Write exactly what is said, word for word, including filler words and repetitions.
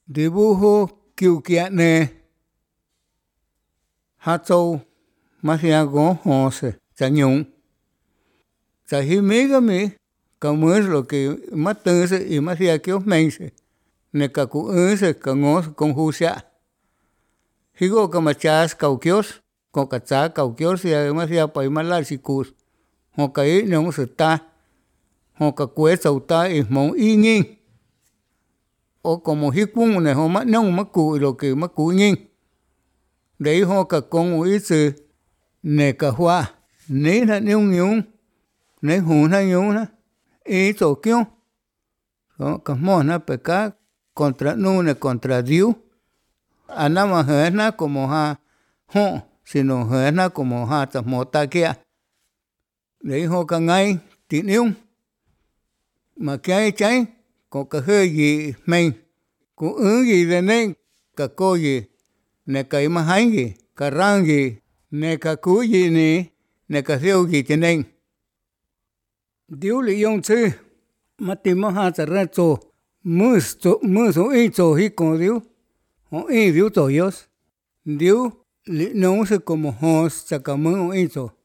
dibujo kiukia'ne jatsou majiago jose tsañu'u tsajimigami kamäx lo que matänhse y majiakiojmencye neka ku'äsä känhos konjusya' jigo' matzyas kaukyos ko'ka tzak kaukyos ya mas yajpa y mala'tzi'kus jo'kai' nyo'nsä taj jo'ka kuetzou taj y jmou ʼyinyinh o como jikumne' ma' nyo'nh ma ku' lo que ma ku' nyinh de ahí jo'ka konhu itzä nekajwa' ni'ijna nyunhyun ne ju'ujna ʼitsojkyuj jo'ka mojna pe kaj contra nune contra dius a nama jäsna como ja jo' sino jäsna como ja tzajmojtakye' de ahí jo'kanha'y ti niun ma kyay tyay ko'ka jäyi jmeŋ ku'änyi tene'en ka koyi neka'y majantyi ka rantyi neka ku'yi'ni neka jyäwyi tyenen dios li'yonhtzä mati mäjatza ratzo mästo mäso itsojiko dios jo'ij dios tojyos dios li'nyo'sä como jos tzakamä'u itzo